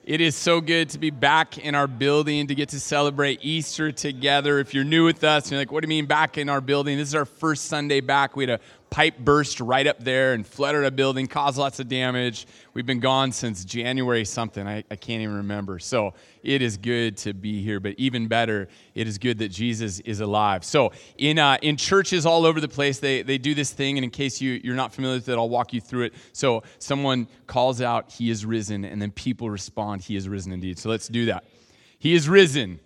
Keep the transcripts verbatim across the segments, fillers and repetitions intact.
It is so good to be back in our building, to get to celebrate Easter together. If you're new with us, and you're like, what do you mean back in our building? This is our first Sunday back. We had a pipe burst right up there and flooded our building, caused lots of damage. We've been gone since January something. I, I can't even remember. So it is good to be here, but even better, it is good that Jesus is alive. So in uh, in churches all over the place, they, they do this thing, and in case you, you're not familiar with it, I'll walk you through it. So someone calls out, he is risen, and then people respond, he is risen indeed. So let's do that. He is risen.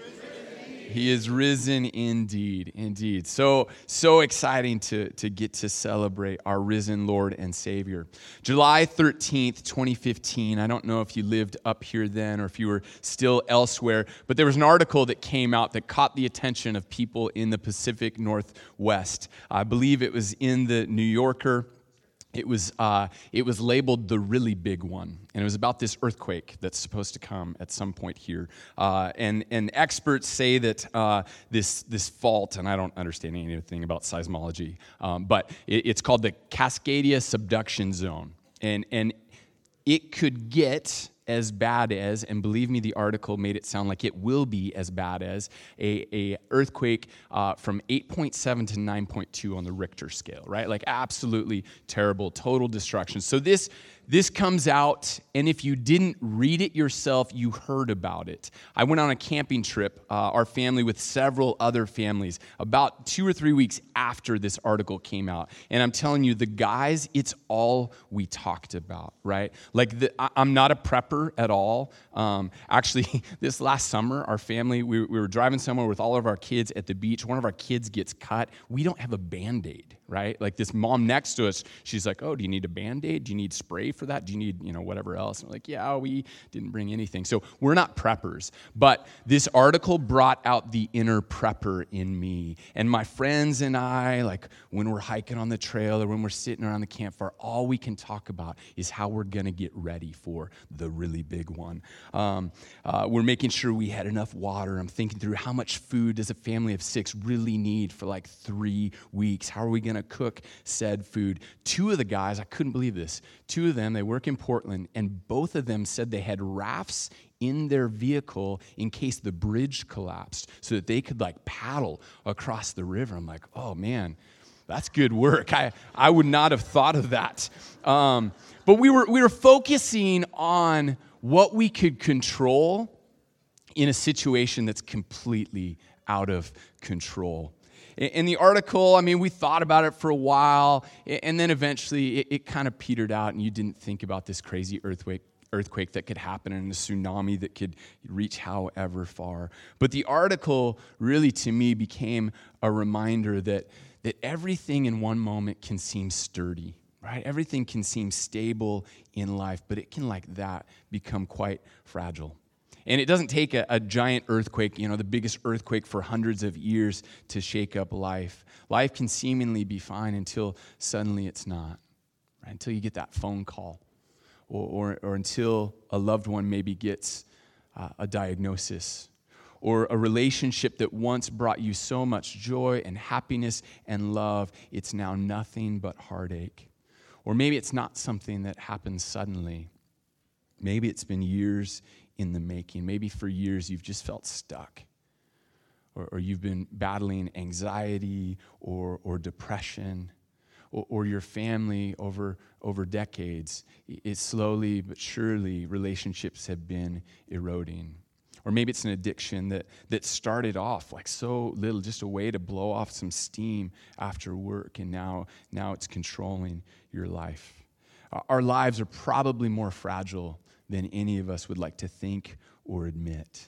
He is risen indeed, indeed. So, so exciting to, to get to celebrate our risen Lord and Savior. July thirteenth, twenty fifteen, I don't know if you lived up here then or if you were still elsewhere, but there was an article that came out that caught the attention of people in the Pacific Northwest. I believe it was in the New Yorker. It was uh, it was labeled the really big one, and it was about this earthquake that's supposed to come at some point here. Uh, and and experts say that uh, this this fault, and I don't understand anything about seismology, um, but it, it's called the Cascadia Subduction Zone, and and it could get as bad as, and believe me, the article made it sound like it will be as bad as, a, a earthquake uh, from eight point seven to nine point two on the Richter scale, right? Like absolutely terrible, total destruction. So this this comes out, and if you didn't read it yourself, you heard about it. I went on a camping trip, uh, our family with several other families, about two or three weeks after this article came out. And I'm telling you, the guys, it's all we talked about, right? Like, the, I, I'm not a prepper at all. Um, actually, this last summer, our family, we, we were driving somewhere with all of our kids at the beach. One of our kids gets cut. We don't have a Band-Aid, right? Like this mom next to us, she's like, oh, do you need a Band-Aid? Do you need spray for that? Do you need, you know, whatever else? And we're like, yeah, we didn't bring anything. So we're not preppers. But this article brought out the inner prepper in me. And my friends and I, like when we're hiking on the trail or when we're sitting around the campfire, all we can talk about is how we're going to get ready for the really big one. Um, uh, we're making sure we had enough water. I'm thinking through how much food does a family of six really need for like three weeks? How are we going to cook said food? Two of the guys, I couldn't believe this, two of them, they work in Portland, and both of them said they had rafts in their vehicle in case the bridge collapsed so that they could like paddle across the river. I'm like, oh man, that's good work. I, I would not have thought of that. Um, but we were we were focusing on what we could control in a situation that's completely out of control. In the article, I mean, we thought about it for a while, and then eventually it, it kind of petered out, and you didn't think about this crazy earthquake earthquake that could happen and a tsunami that could reach however far. But the article really, to me, became a reminder that, that everything in one moment can seem sturdy, right? Everything can seem stable in life, but it can, like that, become quite fragile. And it doesn't take a, a giant earthquake, you know, the biggest earthquake for hundreds of years to shake up life. Life can seemingly be fine until suddenly it's not, right? Until you get that phone call, or, or, or until a loved one maybe gets uh, a diagnosis, or a relationship that once brought you so much joy and happiness and love, it's now nothing but heartache. Or maybe it's not something that happens suddenly. Maybe it's been years in the making. Maybe for years you've just felt stuck, or, or you've been battling anxiety or, or depression, or, or your family over, over decades. It slowly but surely relationships have been eroding. Or maybe it's an addiction that, that started off like so little, just a way to blow off some steam after work, and now, now it's controlling your life. Our lives are probably more fragile than any of us would like to think or admit.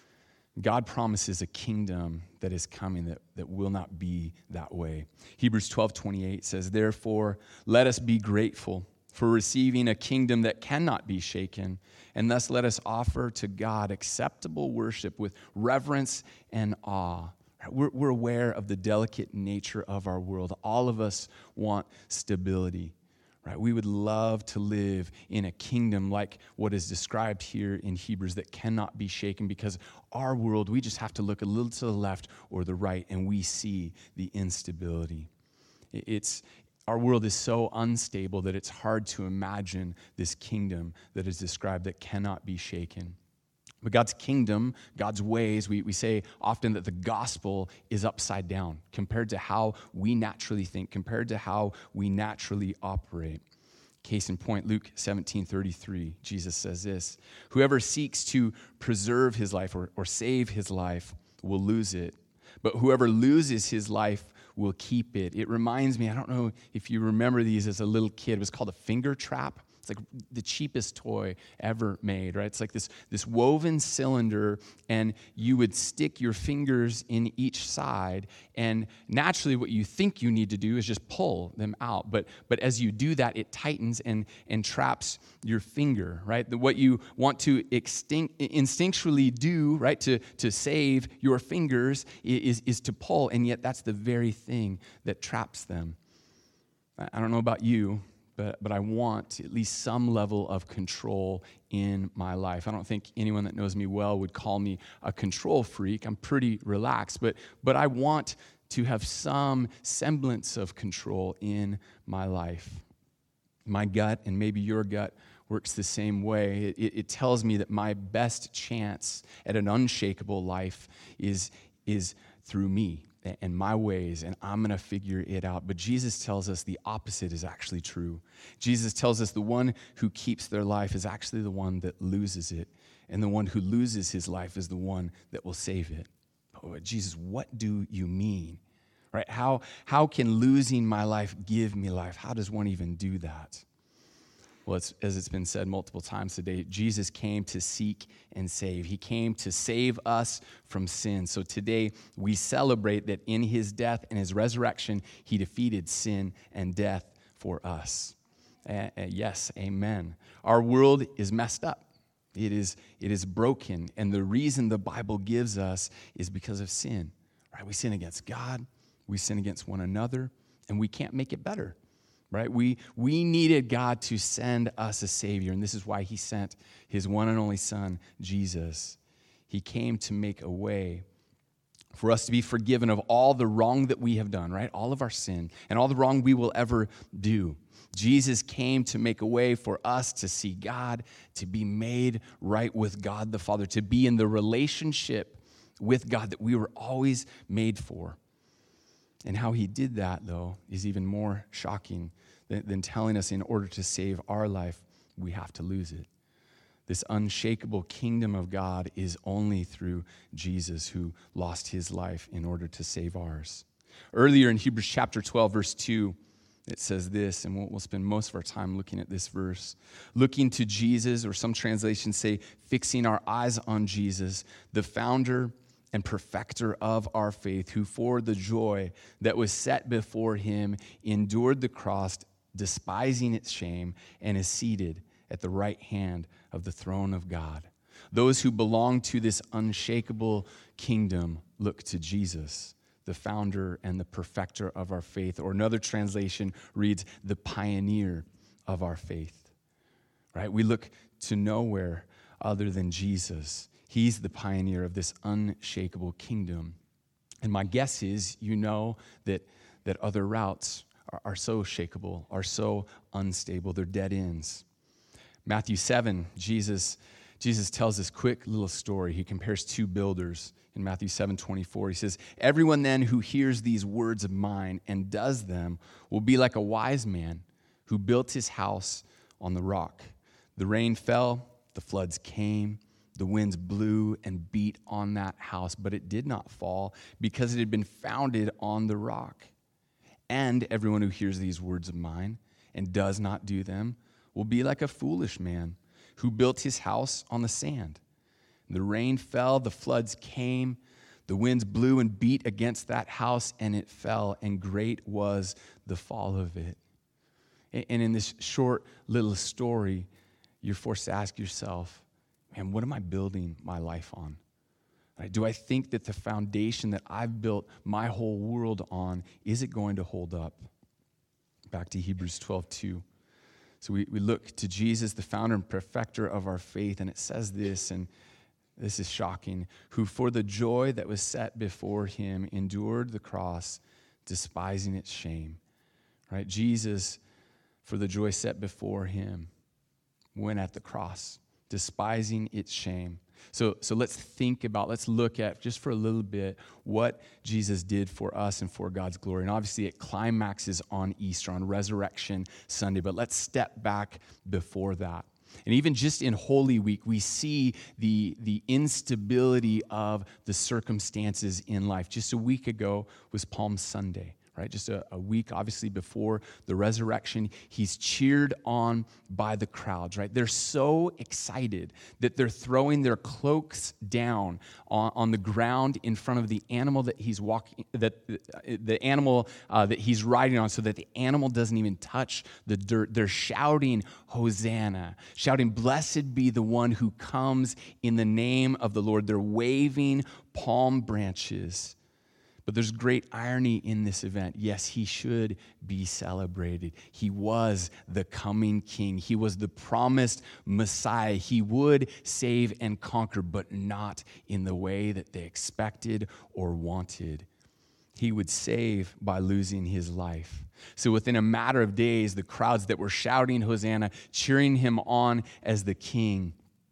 God promises a kingdom that is coming that, that will not be that way. Hebrews twelve twenty-eight says, therefore, let us be grateful for receiving a kingdom that cannot be shaken, and thus let us offer to God acceptable worship with reverence and awe. We're, we're aware of the delicate nature of our world. All of us want stability. Right? We would love to live in a kingdom like what is described here in Hebrews that cannot be shaken, because our world, we just have to look a little to the left or the right and we see the instability. It's Our world is so unstable that it's hard to imagine this kingdom that is described that cannot be shaken. But God's kingdom, God's ways, we, we say often that the gospel is upside down compared to how we naturally think, compared to how we naturally operate. Case in point, Luke seventeen thirty-three, Jesus says this, "Whoever seeks to preserve his life or, or save his life will lose it, but whoever loses his life will keep it." It reminds me, I don't know if you remember these as a little kid, it was called a finger trap. It's like the cheapest toy ever made, right? It's like this, this woven cylinder, and you would stick your fingers in each side, and naturally what you think you need to do is just pull them out. But but as you do that, it tightens and, and traps your finger, right? The, what you want to extinct, instinctually do, right, to, to save your fingers is, is to pull, and yet that's the very thing that traps them. I don't know about you, But, but I want at least some level of control in my life. I don't think anyone that knows me well would call me a control freak. I'm pretty relaxed, but, but I want to have some semblance of control in my life. My gut, and maybe your gut, works the same way. It, it tells me that my best chance at an unshakable life is, is through me and my ways, and I'm going to figure it out. But Jesus tells us the opposite is actually true. Jesus tells us the one who keeps their life is actually the one that loses it, and the one who loses his life is the one that will save it. Oh, Jesus, what do you mean? Right? How, how can losing my life give me life? How does one even do that? Well, it's, as it's been said multiple times today, Jesus came to seek and save. He came to save us from sin. So today we celebrate that in his death and his resurrection, he defeated sin and death for us. Uh, uh, yes, amen. Our world is messed up. It is, it is broken. And the reason the Bible gives us is because of sin. Right? We sin against God. We sin against one another. And we can't make it better. Right? We, we needed God to send us a Savior, and this is why he sent his one and only Son, Jesus. He came to make a way for us to be forgiven of all the wrong that we have done, right? All of our sin and all the wrong we will ever do. Jesus came to make a way for us to see God, to be made right with God the Father, to be in the relationship with God that we were always made for. And how he did that, though, is even more shocking than, than telling us in order to save our life, we have to lose it. This unshakable kingdom of God is only through Jesus, who lost his life in order to save ours. Earlier in Hebrews chapter twelve, verse two, it says this, and we'll, we'll spend most of our time looking at this verse. Looking to Jesus, or some translations say, fixing our eyes on Jesus, the founder and perfecter of our faith, who for the joy that was set before him endured the cross, despising its shame, and is seated at the right hand of the throne of God. Those who belong to this unshakable kingdom look to Jesus, the founder and the perfecter of our faith. Or another translation reads, the pioneer of our faith. Right? We look to nowhere other than Jesus. He's the pioneer of this unshakable kingdom. And my guess is you know that, that other routes are, are so shakable, are so unstable. They're dead ends. Matthew seven, Jesus, Jesus tells this quick little story. He compares two builders in Matthew seven twenty-four. He says, everyone then who hears these words of mine and does them will be like a wise man who built his house on the rock. The rain fell, the floods came, the winds blew and beat on that house, but it did not fall because it had been founded on the rock. And everyone who hears these words of mine and does not do them will be like a foolish man who built his house on the sand. The rain fell, the floods came, the winds blew and beat against that house, and it fell, and great was the fall of it. And in this short little story, you're forced to ask yourself, man, what am I building my life on? Right? Do I think that the foundation that I've built my whole world on, is it going to hold up? Back to Hebrews twelve two. So we, we look to Jesus, the founder and perfecter of our faith, and it says this, and this is shocking, who for the joy that was set before him endured the cross, despising its shame. right? Jesus, for the joy set before him, went at the cross, despising its shame. So, so let's think about, let's look at just for a little bit what Jesus did for us and for God's glory. And obviously it climaxes on Easter, on Resurrection Sunday, but let's step back before that. And even just in Holy Week, we see the, the instability of the circumstances in life. Just a week ago was Palm Sunday, right? Just a, a week, obviously, before the resurrection. He's cheered on by the crowds, right? They're so excited that they're throwing their cloaks down on, on the ground in front of the animal that he's walking, that the animal uh, that he's riding on, so that the animal doesn't even touch the dirt. They're shouting, Hosanna, shouting, blessed be the one who comes in the name of the Lord. They're waving palm branches. But there's great irony in this event. Yes, he should be celebrated. He was the coming king. He was the promised Messiah. He would save and conquer, but not in the way that they expected or wanted. He would save by losing his life. So within a matter of days, the crowds that were shouting Hosanna, cheering him on as the king,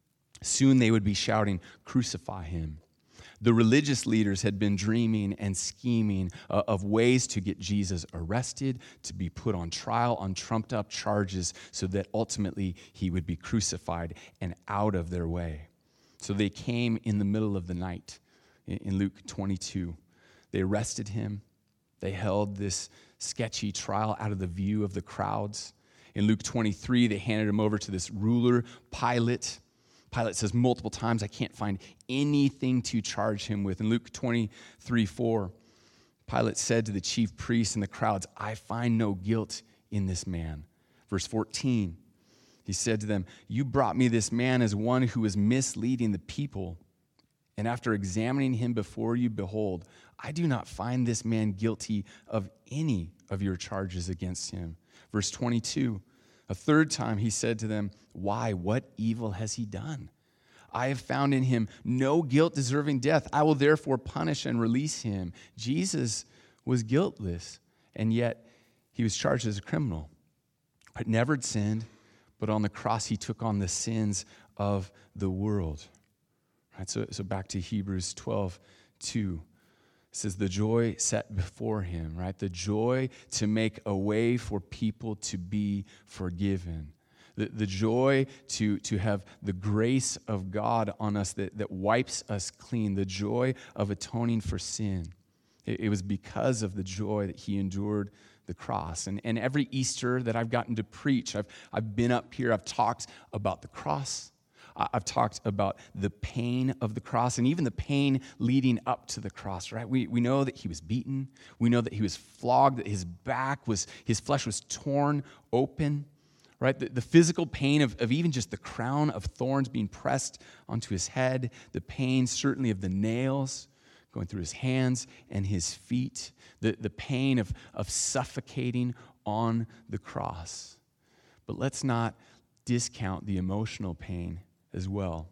soon they would be shouting, crucify him. The religious leaders had been dreaming and scheming uh, of ways to get Jesus arrested, to be put on trial on trumped-up charges so that ultimately he would be crucified and out of their way. So they came in the middle of the night in, in Luke twenty-two. They arrested him. They held this sketchy trial out of the view of the crowds. In Luke twenty-three, they handed him over to this ruler, Pilate. Pilate says multiple times, I can't find anything to charge him with. In Luke twenty-three four, Pilate said to the chief priests and the crowds, I find no guilt in this man. Verse fourteen, he said to them, you brought me this man as one who is misleading the people. And after examining him before you, behold, I do not find this man guilty of any of your charges against him. Verse twenty-two, a third time he said to them, why, what evil has he done? I have found in him no guilt deserving death. I will therefore punish and release him. Jesus was guiltless, and yet he was charged as a criminal. But never sinned, but on the cross he took on the sins of the world. Right, so, so back to Hebrews twelve two. It says the joy set before him, right? The joy to make a way for people to be forgiven. The, the joy to, to have the grace of God on us that, that wipes us clean. The joy of atoning for sin. It, it was because of the joy that he endured the cross. And, and every Easter that I've gotten to preach, I've, I've been up here, I've talked about the cross. I've talked about the pain of the cross and even the pain leading up to the cross, right? We, we know that he was beaten. We know that he was flogged, that his back was, his flesh was torn open, right? The, the physical pain of, of even just the crown of thorns being pressed onto his head, the pain certainly of the nails going through his hands and his feet, the, the pain of, of suffocating on the cross. But let's not discount the emotional pain as well.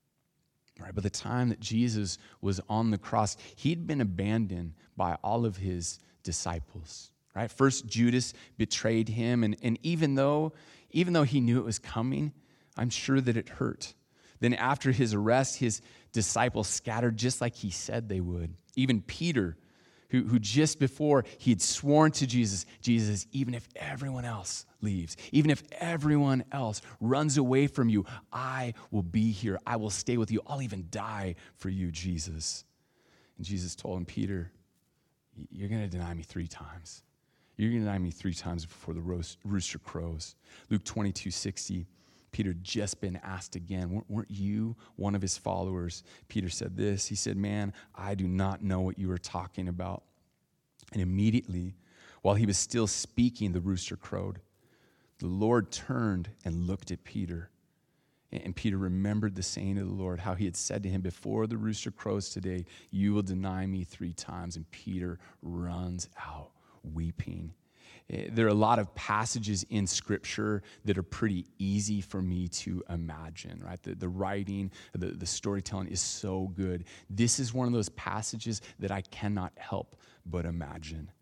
Right, by the time that Jesus was on the cross, he'd been abandoned by all of his disciples. Right? First, Judas betrayed him, and, and even though, even though he knew it was coming, I'm sure that it hurt. Then after his arrest, his disciples scattered just like he said they would. Even Peter, who, who just before he had sworn to Jesus, Jesus, even if everyone else leaves, even if everyone else runs away from you, I will be here. I will stay with you. I'll even die for you, Jesus. And Jesus told him, Peter, you're going to deny me three times. You're going to deny me three times before the rooster crows. Luke twenty-two sixty, Peter had just been asked again, weren't you one of his followers? Peter said this, he said, man, I do not know what you are talking about. And immediately, while he was still speaking, the rooster crowed. The Lord turned and looked at Peter. And Peter remembered the saying of the Lord, how he had said to him, before the rooster crows today, you will deny me three times. And Peter runs out weeping. There are a lot of passages in Scripture that are pretty easy for me to imagine, right? The, the writing, the, the storytelling is so good. This is one of those passages that I cannot help but imagine.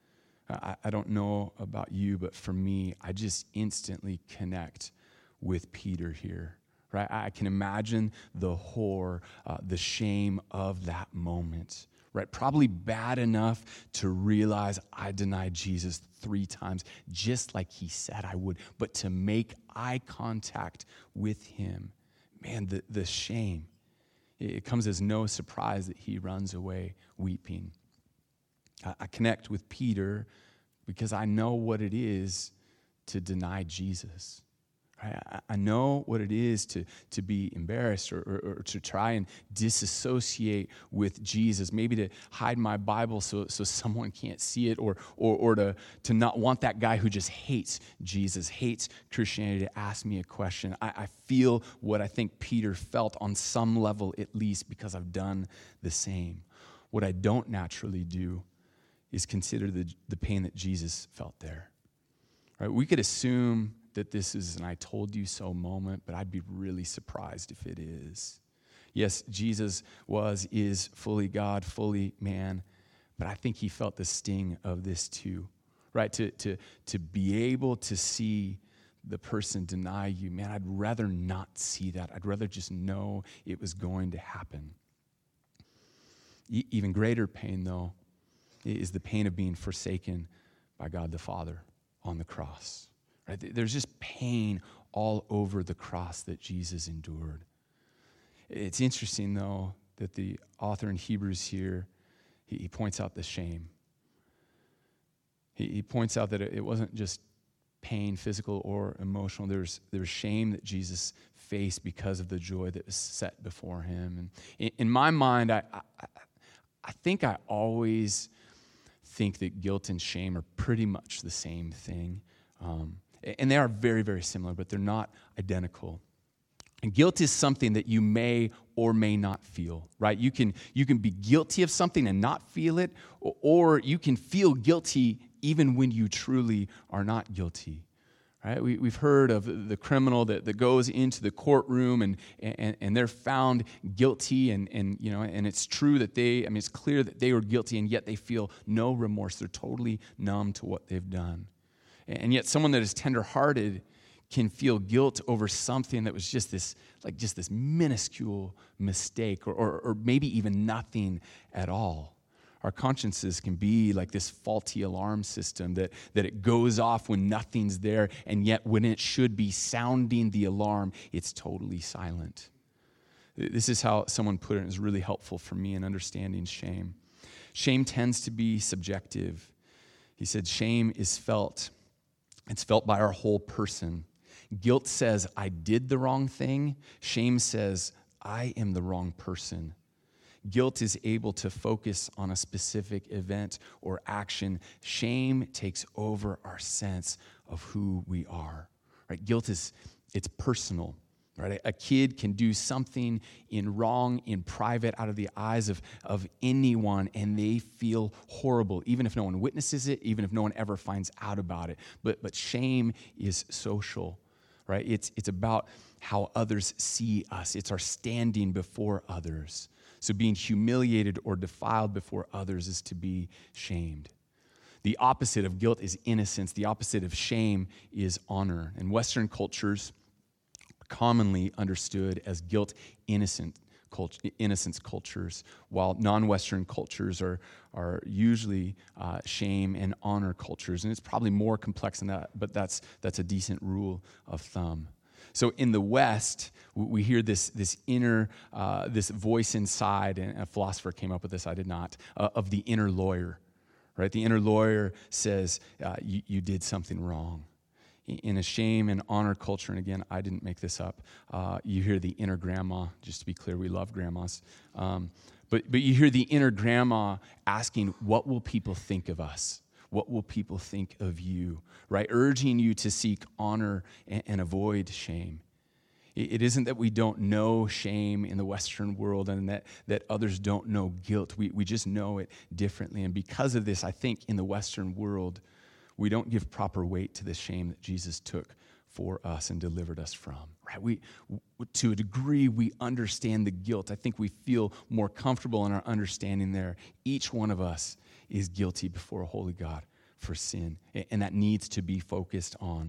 I, I don't know about you, but for me, I just instantly connect with Peter here. Right? I can imagine the horror, uh, the shame of that moment. Right? Probably bad enough to realize I denied Jesus three times, just like he said I would. But to make eye contact with him, man, the, the shame, it comes as no surprise that he runs away weeping. I, I connect with Peter because I know what it is to deny Jesus. I, I know what it is to, to be embarrassed or, or, or to try and disassociate with Jesus, maybe to hide my Bible so, so someone can't see it, or, or, or to, to not want that guy who just hates Jesus, hates Christianity, to ask me a question. I, I feel what I think Peter felt on some level at least, because I've done the same. What I don't naturally do is consider the, the pain that Jesus felt there. Right? We could assume that this is an I told you so moment, but I'd be really surprised if it is. Yes, Jesus was, is fully God, fully man, but I think he felt the sting of this too, right? To, to, to be able to see the person deny you, man, I'd rather not see that. I'd rather just know it was going to happen. E- even greater pain, though, is the pain of being forsaken by God the Father on the cross. Right? There's just pain all over the cross that Jesus endured. It's interesting, though, that the author in Hebrews here, he, he points out the shame. He, he points out that it, it wasn't just pain, physical or emotional. There's there's shame that Jesus faced because of the joy that was set before him. And in, in my mind, I, I I think I always think that guilt and shame are pretty much the same thing. Um, And they are very, very similar, but they're not identical. And guilt is something that you may or may not feel, right? You can, you can be guilty of something and not feel it, or, or you can feel guilty even when you truly are not guilty, right? We, we've heard of the criminal that, that goes into the courtroom and, and, and they're found guilty, and, and, you know, and it's true that they, I mean, it's clear that they were guilty, and yet they feel no remorse. They're totally numb to what they've done. And yet someone that is tenderhearted can feel guilt over something that was just this, like just this minuscule mistake, or, or, or maybe even nothing at all. Our consciences can be like this faulty alarm system that, that it goes off when nothing's there, and yet when it should be sounding the alarm, it's totally silent. This is how someone put it, and it's really helpful for me in understanding shame. Shame tends to be subjective. He said shame is felt. It's felt by our whole person. Guilt says, I did the wrong thing. Shame says, I am the wrong person. Guilt is able to focus on a specific event or action. Shame takes over our sense of who we are. Right? Guilt is, it's personal. Right? A kid can do something in wrong in private out of the eyes of, of anyone, and they feel horrible, even if no one witnesses it, even if no one ever finds out about it. But but shame is social, right? It's it's about how others see us. It's our standing before others. So being humiliated or defiled before others is to be shamed. The opposite of guilt is innocence. The opposite of shame is honor. In Western cultures, commonly understood as guilt innocent cult- innocence cultures, while non-Western cultures are, are usually uh, shame and honor cultures. And it's probably more complex than that, but that's, that's a decent rule of thumb. So in the West, we hear this, this inner, uh, this voice inside, and a philosopher came up with this, I did not, uh, of the inner lawyer, right? The inner lawyer says, uh, you, you did something wrong. In a shame and honor culture, and again, I didn't make this up, uh, you hear the inner grandma. Just to be clear, we love grandmas. Um, but, but you hear the inner grandma asking, what will people think of us? What will people think of you? Right? Urging you to seek honor and, and avoid shame. It, it isn't that we don't know shame in the Western world and that, that others don't know guilt. We, we just know it differently. And because of this, I think in the Western world, we don't give proper weight to the shame that Jesus took for us and delivered us from. Right? We, to a degree, we understand the guilt. I think we feel more comfortable in our understanding there. Each one of us is guilty before a holy God. for sin, and that needs to be focused on.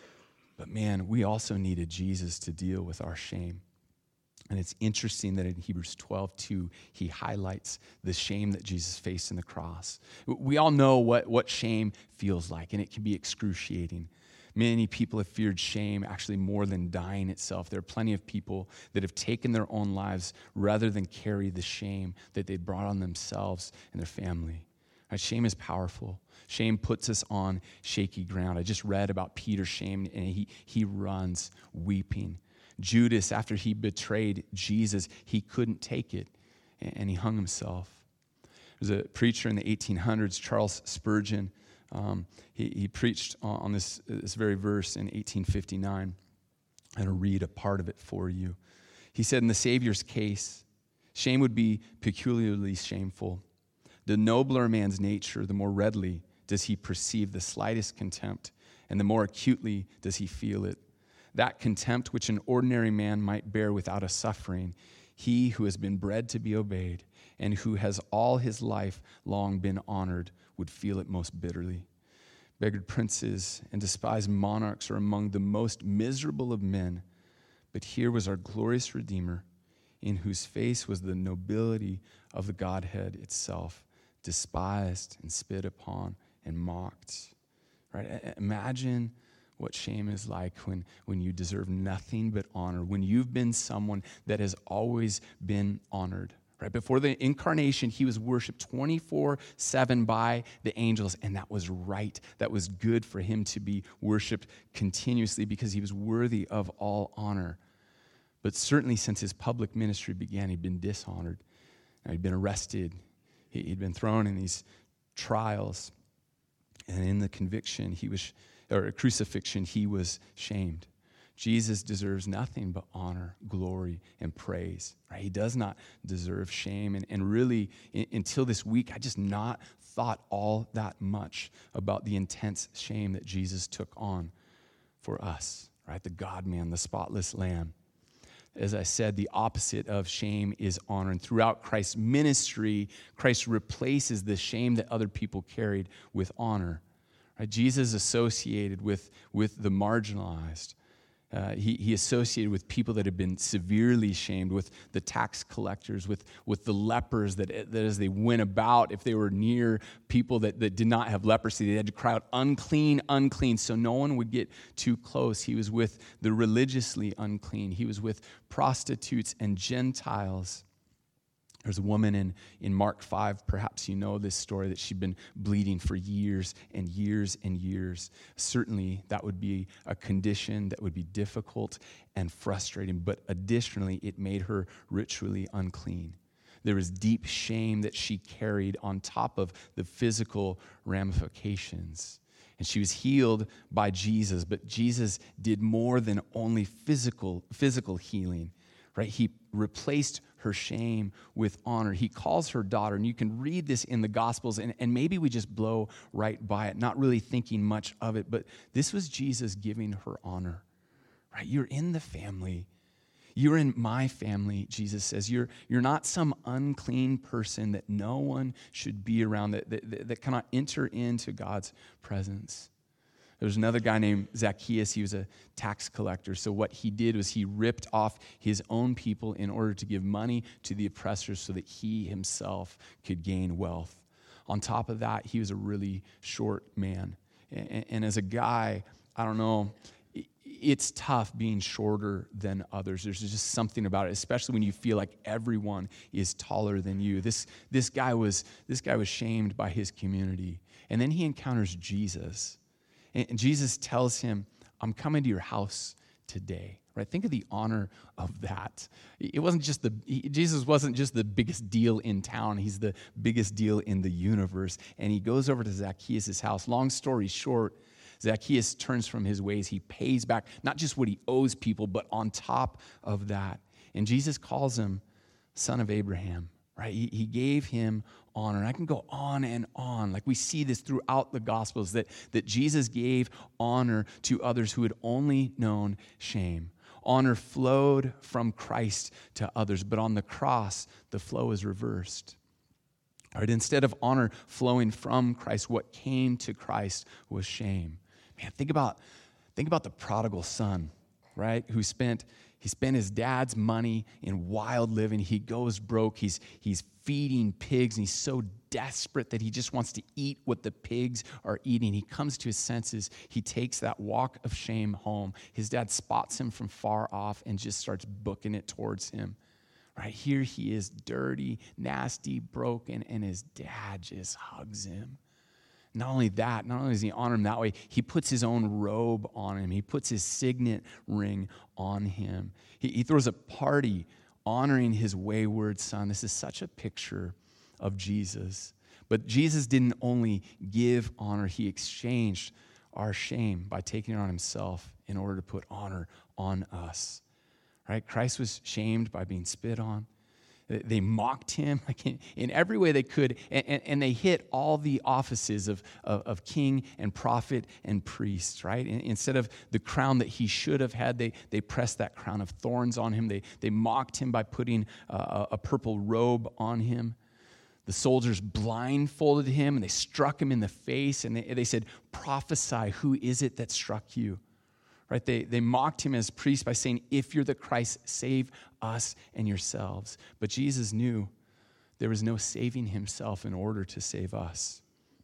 But man, we also needed Jesus to deal with our shame. And it's interesting that in Hebrews twelve two, he highlights the shame that Jesus faced in the cross. We all know what, what shame feels like, and it can be excruciating. Many people have feared shame actually more than dying itself. There are plenty of people that have taken their own lives rather than carry the shame that they brought on themselves and their family. Right? Shame is powerful. Shame puts us on shaky ground. I just read about Peter's shame, and he, he runs weeping. Judas, after he betrayed Jesus, he couldn't take it, and he hung himself. There's a preacher in the eighteen hundreds, Charles Spurgeon. Um, he, he preached on this, this very verse in eighteen fifty-nine. I'm going to read a part of it for you. He said, in the Savior's case, shame would be peculiarly shameful. The nobler a man's nature, the more readily does he perceive the slightest contempt, and the more acutely does he feel it. That contempt which an ordinary man might bear without a suffering, he who has been bred to be obeyed and who has all his life long been honored would feel it most bitterly. Beggared princes and despised monarchs are among the most miserable of men, but here was our glorious Redeemer, in whose face was the nobility of the Godhead itself, despised and spit upon and mocked. Right? Imagine what shame is like when, when you deserve nothing but honor, when you've been someone that has always been honored. Right? Before the incarnation, he was worshiped twenty-four seven by the angels, and that was right. That was good for him to be worshiped continuously because he was worthy of all honor. But certainly since his public ministry began, he'd been dishonored. Now, he'd been arrested. He'd been thrown in these trials. And in the conviction, he was or crucifixion, he was shamed. Jesus deserves nothing but honor, glory, and praise. Right? He does not deserve shame. And, and really, in, until this week, I just not thought all that much about the intense shame that Jesus took on for us. Right? The God-man, the spotless lamb. As I said, the opposite of shame is honor. And throughout Christ's ministry, Christ replaces the shame that other people carried with honor. Right? Jesus associated with, with the marginalized. Uh, he, he associated with people that had been severely shamed, with the tax collectors, with, with the lepers that, that as they went about, if they were near people that, that did not have leprosy, they had to cry out, unclean, unclean, so no one would get too close. He was with the religiously unclean. He was with prostitutes and Gentiles. There's a woman in, in Mark five, perhaps you know this story, that she'd been bleeding for years and years and years. Certainly, that would be a condition that would be difficult and frustrating, but additionally, it made her ritually unclean. There was deep shame that she carried on top of the physical ramifications. And she was healed by Jesus, but Jesus did more than only physical, physical healing. Right? He replaced her shame with honor. He calls her daughter, and you can read this in the Gospels, and, and maybe we just blow right by it, not really thinking much of it, but this was Jesus giving her honor. Right? You're in the family. You're in my family, Jesus says. You're, you're not some unclean person that no one should be around, that, that, that cannot enter into God's presence. There was another guy named Zacchaeus. He was a tax collector. So what he did was he ripped off his own people in order to give money to the oppressors so that he himself could gain wealth. On top of that, he was a really short man. And, and as a guy, I don't know, it's tough being shorter than others. There's just something about it, especially when you feel like everyone is taller than you. This, this guy was, this guy was shamed by his community. And then he encounters Jesus. And Jesus tells him, I'm coming to your house today. Right? Think of the honor of that. It wasn't just the, he, Jesus wasn't just the biggest deal in town. He's the biggest deal in the universe. And he goes over to Zacchaeus' house. Long story short, Zacchaeus turns from his ways. He pays back not just what he owes people, but on top of that. And Jesus calls him son of Abraham. Right? He, he gave him honor. And I can go on and on. Like we see this throughout the Gospels, that, that Jesus gave honor to others who had only known shame. Honor flowed from Christ to others, but on the cross, the flow is reversed. Right? Instead of honor flowing from Christ, what came to Christ was shame. Man, think about, think about the prodigal son, right? Who spent, he spent his dad's money in wild living. He goes broke. He's, he's feeding pigs, and he's so desperate that he just wants to eat what the pigs are eating. He comes to his senses. He takes that walk of shame home. His dad spots him from far off and just starts booking it towards him. Right here he is, dirty, nasty, broken, and his dad just hugs him. Not only that, not only does he honor him that way, he puts his own robe on him. He puts his signet ring on him. He, he throws a party honoring his wayward son. This is such a picture of Jesus. But Jesus didn't only give honor, he exchanged our shame by taking it on himself in order to put honor on us. Right? Christ was shamed by being spit on. They mocked him like in, in every way they could, and, and, and they hit all the offices of, of, of king and prophet and priest, right? And instead of the crown that he should have had, they, they pressed that crown of thorns on him. They, they mocked him by putting uh, a purple robe on him. The soldiers blindfolded him, and they struck him in the face, and they, they said, prophesy, who is it that struck you? Right? They, they mocked him as priest by saying, if you're the Christ, save us and yourselves. But Jesus knew there was no saving himself in order to save us.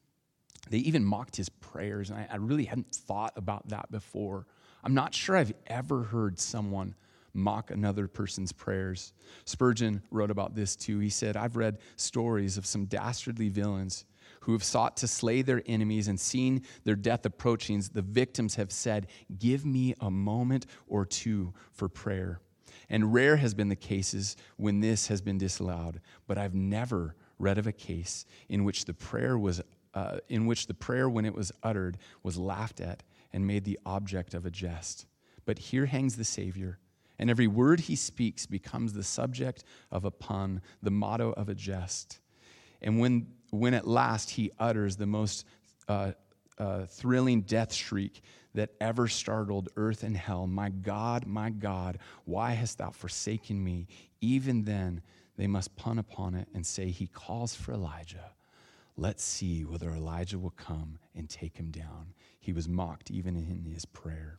They even mocked his prayers, and I, I really hadn't thought about that before. I'm not sure I've ever heard someone mock another person's prayers. Spurgeon wrote about this too. He said, I've read stories of some dastardly villains who have sought to slay their enemies, and seeing their death approaching, the victims have said, give me a moment or two for prayer. And rare has been the cases when this has been disallowed, but I've never read of a case in which the prayer was, uh, in which the prayer, when it was uttered, was laughed at and made the object of a jest. But here hangs the Savior, and every word he speaks becomes the subject of a pun, the motto of a jest. And when when at last he utters the most uh, uh, thrilling death shriek that ever startled earth and hell, my God, my God, why hast thou forsaken me? Even then they must pun upon it and say, he calls for Elijah. Let's see whether Elijah will come and take him down. He was mocked even in his prayer.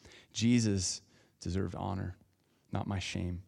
Jesus deserved honor, not my shame.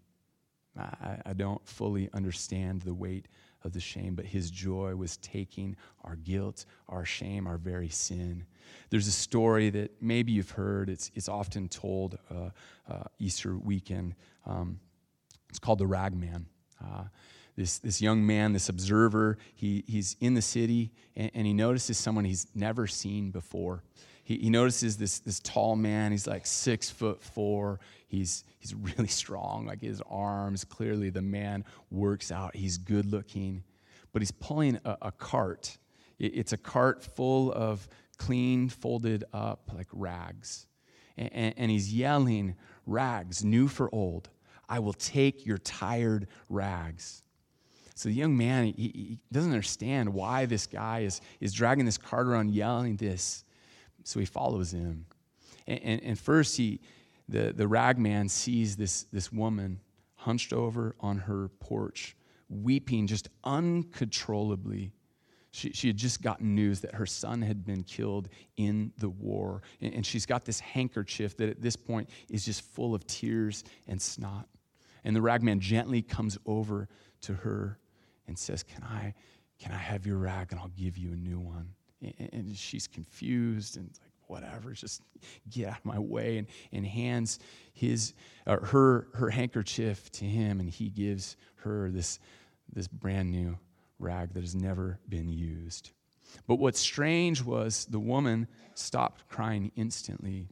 I, I don't fully understand the weight of the shame, but his joy was taking our guilt, our shame, our very sin. There's a story that maybe you've heard. It's it's often told uh, uh, Easter weekend. Um, it's called the Rag Man. Uh, this this young man, this observer, he he's in the city, and, and he notices someone he's never seen before. He, he notices this this tall man. He's like six foot four. He's he's really strong, like his arms. Clearly, the man works out. He's good looking, but he's pulling a, a cart. It, it's a cart full of clean, folded up like rags, and, and, and he's yelling, "Rags, new for old. I will take your tired rags." So the young man, he, he doesn't understand why this guy is is dragging this cart around, yelling this. So he follows him, and, and, and first he. The, the rag man sees this, this woman hunched over on her porch, weeping just uncontrollably. She, she had just gotten news that her son had been killed in the war. And, and she's got this handkerchief that at this point is just full of tears and snot. And the rag man gently comes over to her and says, Can I, can I have your rag and I'll give you a new one? And, and she's confused and like, whatever, just get out of my way, and, and hands his uh, her her handkerchief to him, and he gives her this this brand new rag that has never been used. But what's strange was the woman stopped crying instantly,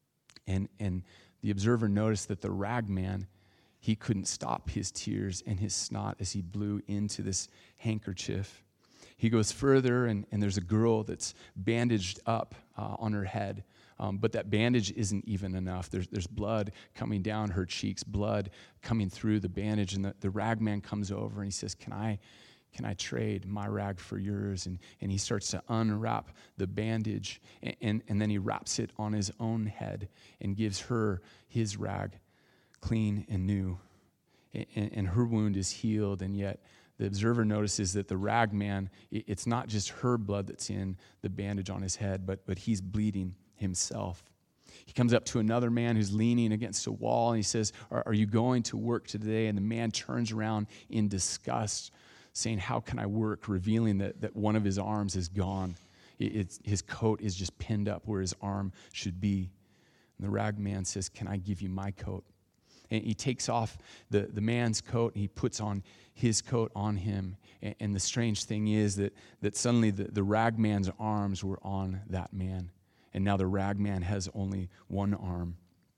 and and the observer noticed that the rag man, he couldn't stop his tears and his snot as he blew into this handkerchief. He goes further, and, and there's a girl that's bandaged up uh, on her head. Um, but that bandage isn't even enough. There's, there's blood coming down her cheeks, blood coming through the bandage. And the, the rag man comes over, and he says, Can I can I trade my rag for yours? And, and he starts to unwrap the bandage, and, and, and then he wraps it on his own head and gives her his rag, clean and new. And, and her wound is healed, and yet the observer notices that the rag man, it's not just her blood that's in the bandage on his head, but, but he's bleeding himself. He comes up to another man who's leaning against a wall, and he says, are, are you going to work today? And the man turns around in disgust, saying, how can I work? Revealing that, that one of his arms is gone. It, it's, his coat is just pinned up where his arm should be. And the rag man says, can I give you my coat? And he takes off the, the man's coat, and he puts on his coat on him. And, and the strange thing is that, that suddenly the, the rag man's arms were on that man. And now the rag man has only one arm.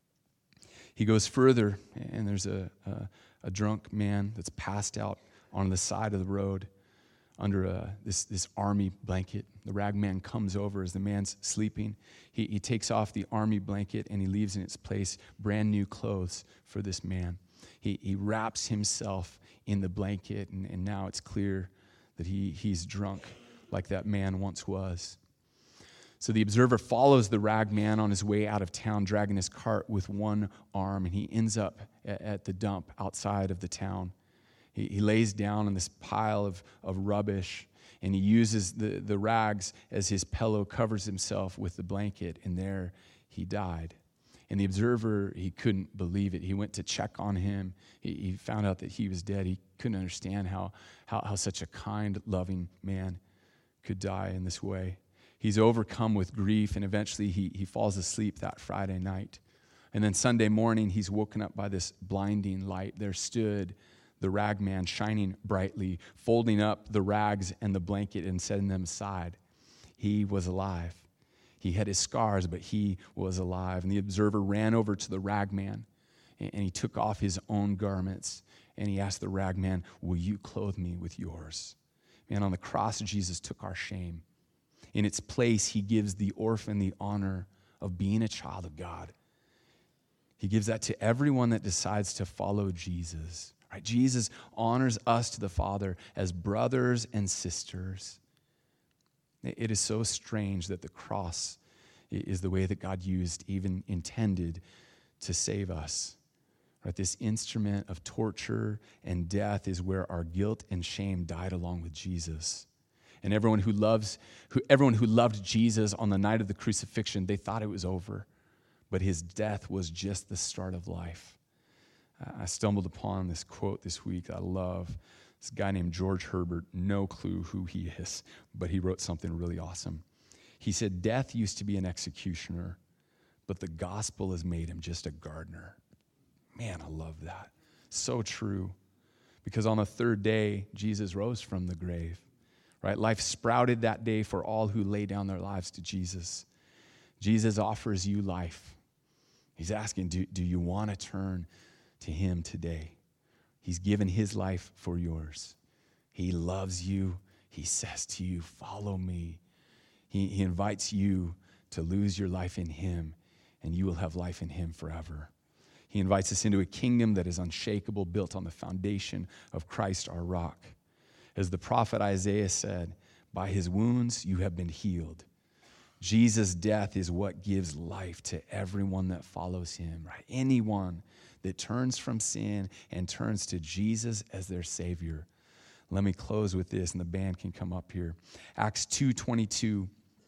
He goes further, and there's a, a, a drunk man that's passed out on the side of the road under a, this, this army blanket. The rag man comes over as the man's sleeping. He, he takes off the army blanket, and he leaves in its place brand new clothes for this man. He, he wraps himself in the blanket, and, and now it's clear that he, he's drunk like that man once was. So the observer follows the rag man on his way out of town, dragging his cart with one arm, and he ends up at, at the dump outside of the town. He, he lays down on this pile of, of rubbish, and he uses the, the rags as his pillow, covers himself with the blanket, and there he died. And the observer, he couldn't believe it. He went to check on him. He, he found out that he was dead. He couldn't understand how, how, how such a kind, loving man could die in this way. He's overcome with grief, and eventually he, he falls asleep that Friday night. And then Sunday morning, he's woken up by this blinding light. There stood the rag man, shining brightly, folding up the rags and the blanket and setting them aside. He was alive. He had his scars, but he was alive. And the observer ran over to the rag man, and, and he took off his own garments, and he asked the rag man, will you clothe me with yours? Man, on the cross, Jesus took our shame. In its place, he gives the orphan the honor of being a child of God. He gives that to everyone that decides to follow Jesus. Right? Jesus honors us to the Father as brothers and sisters. It is so strange that the cross is the way that God used, even intended, to save us. Right? This instrument of torture and death is where our guilt and shame died along with Jesus. And everyone who loves, who, everyone who loved Jesus on the night of the crucifixion, they thought it was over. But his death was just the start of life. I stumbled upon this quote this week I love. This guy named George Herbert, no clue who he is, but he wrote something really awesome. He said, death used to be an executioner, but the gospel has made him just a gardener. Man, I love that. So true. Because on the third day, Jesus rose from the grave. Right? Life sprouted that day for all who lay down their lives to Jesus. Jesus offers you life. He's asking, do, do you want to turn to him today? He's given his life for yours. He loves you. He says to you, follow me. He, he invites you to lose your life in him, and you will have life in him forever. He invites us into a kingdom that is unshakable, built on the foundation of Christ, our rock. As the prophet Isaiah said, by his wounds you have been healed. Jesus' death is what gives life to everyone that follows him, right? Anyone that turns from sin and turns to Jesus as their Savior. Let me close with this, and the band can come up here. Acts two twenty-two,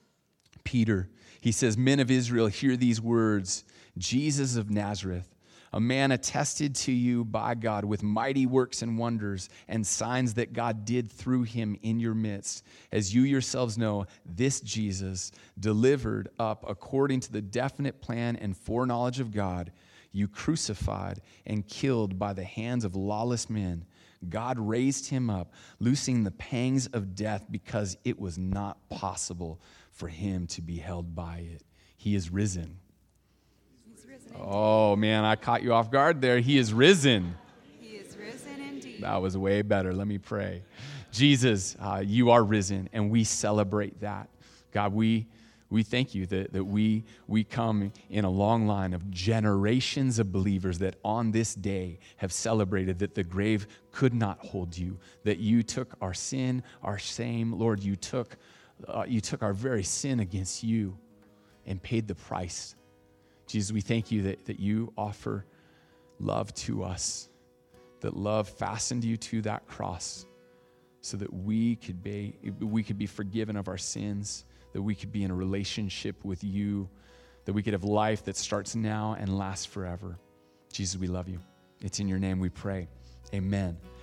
Peter, he says, men of Israel, hear these words, Jesus of Nazareth, a man attested to you by God with mighty works and wonders and signs that God did through him in your midst. As you yourselves know, this Jesus, delivered up according to the definite plan and foreknowledge of God, you crucified and killed by the hands of lawless men. God raised him up, loosing the pangs of death because it was not possible for him to be held by it. He is risen. Oh, man, I caught you off guard there. He is risen. He is risen indeed. That was way better. Let me pray. Jesus, uh, you are risen, and we celebrate that. God, we we thank you that, that we, we come in a long line of generations of believers that on this day have celebrated that the grave could not hold you, that you took our sin, our shame. Lord, you took, uh, you took our very sin against you and paid the price. Jesus, we thank you that, that you offer love to us, that love fastened you to that cross, so that we could be, we could be forgiven of our sins, that we could be in a relationship with you, that we could have life that starts now and lasts forever. Jesus, we love you. It's in your name we pray. Amen.